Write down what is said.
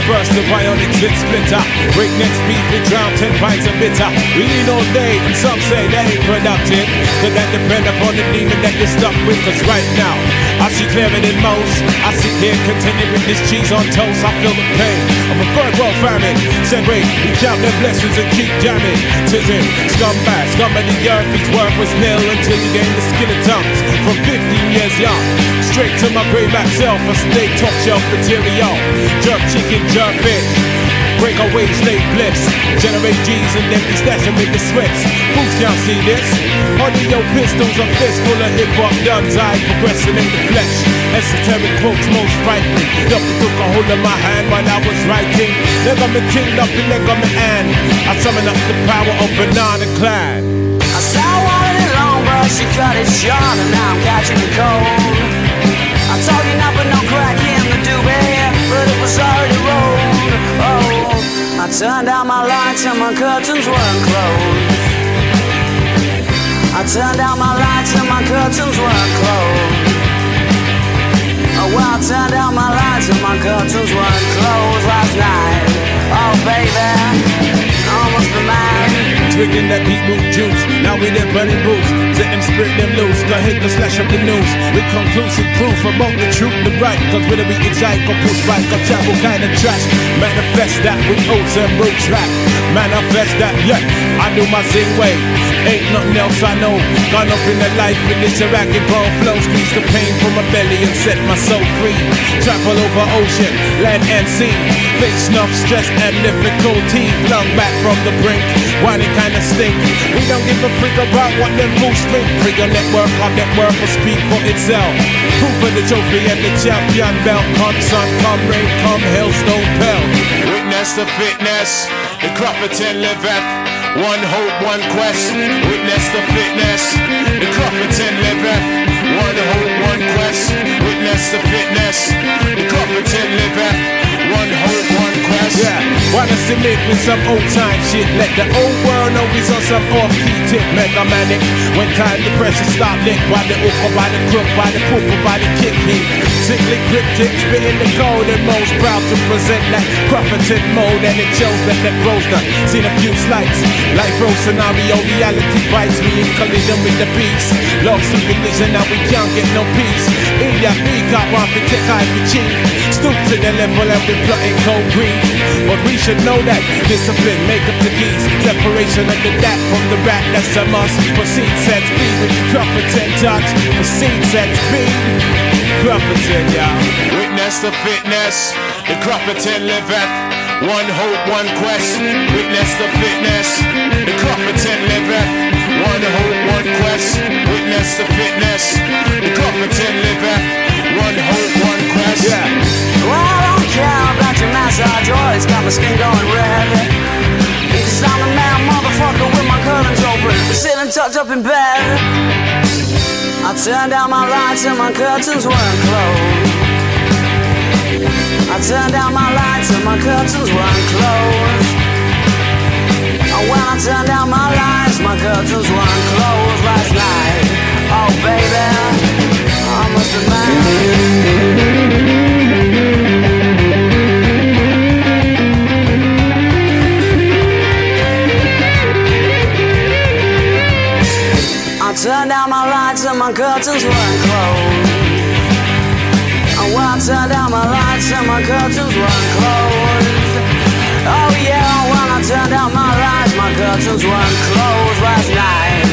burst the bionics and splitter. Breakneck speed, we drown 10 pints of bitter. We lean all day, and some say that ain't productive. But that depend upon the demon that you're stuck with. Cause right now, I see clearer than most. I sit here contented with this cheese on toast. I feel the pain of a third world famine. Said wait, we count their blessings and keep jamming. Tis him, scumbag, scum of the earth. He's worthless nil until you gain the skill of tongues. From 15 years young, straight to my grayback self. A steak top shelf material. Jerk chicken, jerk fish. Break away, stay bliss. Generate G's and then we stash them in the sweats. Fools can't see this. Audio pistols, a fist full of hip-hop duns. I progressing in the flesh. Esoteric quotes most frightening. Duffy took a hold of my hand while I was writing. Leg on me ting up and leg on me hand. I summon up the power of Banana Clan. I saw one long but she cut it short and now I'm catching the cold. I'm talking up and no crack in the doobie, but it was already rolled. Oh, I turned down my lights and my curtains weren't closed. I turned down my lights and my curtains weren't closed. Oh, well, I turned down my lights and my curtains weren't closed last night. Oh, baby, almost the man. Twigging that beetroot juice, now we there burning boots. Let them spit them loose, go hit the slash up the news. With conclusive proof about the truth, the right. Cause whether we excite or push back or travel kind of trash. Manifest that with oats and roots rap. Manifest that, yeah, I do my zing way. Ain't nothing else I know. Gone up in the life with this ragged bone flow. Squeeze the pain from my belly and set my soul free. Travel over ocean, land and sea. Face snuff, stress and difficulty. Flung back from the brink, why they kinda stink. We don't give a freak about what them fools think. Free your network, our network will speak for itself. Proof of the trophy and the champion belt. Come sun, come rain, come hailstone pelt. Witness the fitness, the Crofferton liveth. One hope, one quest. Witness the fitness, the Crofferton liveth. One hope, one quest. Witness the fitness, the Crofferton liveth. One hope, one quest. Yeah, wanna submit with some old time shit. Let the old world know he's on some off-key tip. Mega manic, when time the pressure stop lit. By the hook or by the crook, by the poop or by the kick me. Sickly cryptic, spitting the code and most proud to present that Crofferton mode. And it shows that grows done. Seen a few slights. Life road scenario, reality bites me in collision with the beast. Lost in collision, now we can't get no peace. Idiot, we got one for tech, I for cheap. Stoop to the level and we plotting cold green. But we should know that discipline make up the keys. Separation of the dat from the rat, that's a must. Proceed, set speed with the Crofferton touch. Proceed, set speed. Crofferton, y'all. Witness the fitness, the Crofferton liveth. One hope, one quest. Witness the fitness, the Crofferton liveth. One hope, one quest. Witness the fitness, the Crofferton liveth. One hope, one quest. Yeah. Well, I don't care about your massage oil, it's got my skin going red. Cause I'm a man, motherfucker, with my curtains open, sitting tucked up in bed. I turned down my lights and my curtains weren't closed. I turned down my lights and my curtains weren't closed. Oh, when I turned down my lights, my curtains weren't closed last night. Oh, baby, I must have been. I turned down my lights and my curtains weren't closed. Oh, when I turned down my lights and my curtains weren't closed. Oh yeah, when I turned down my lights, my curtains weren't closed last night.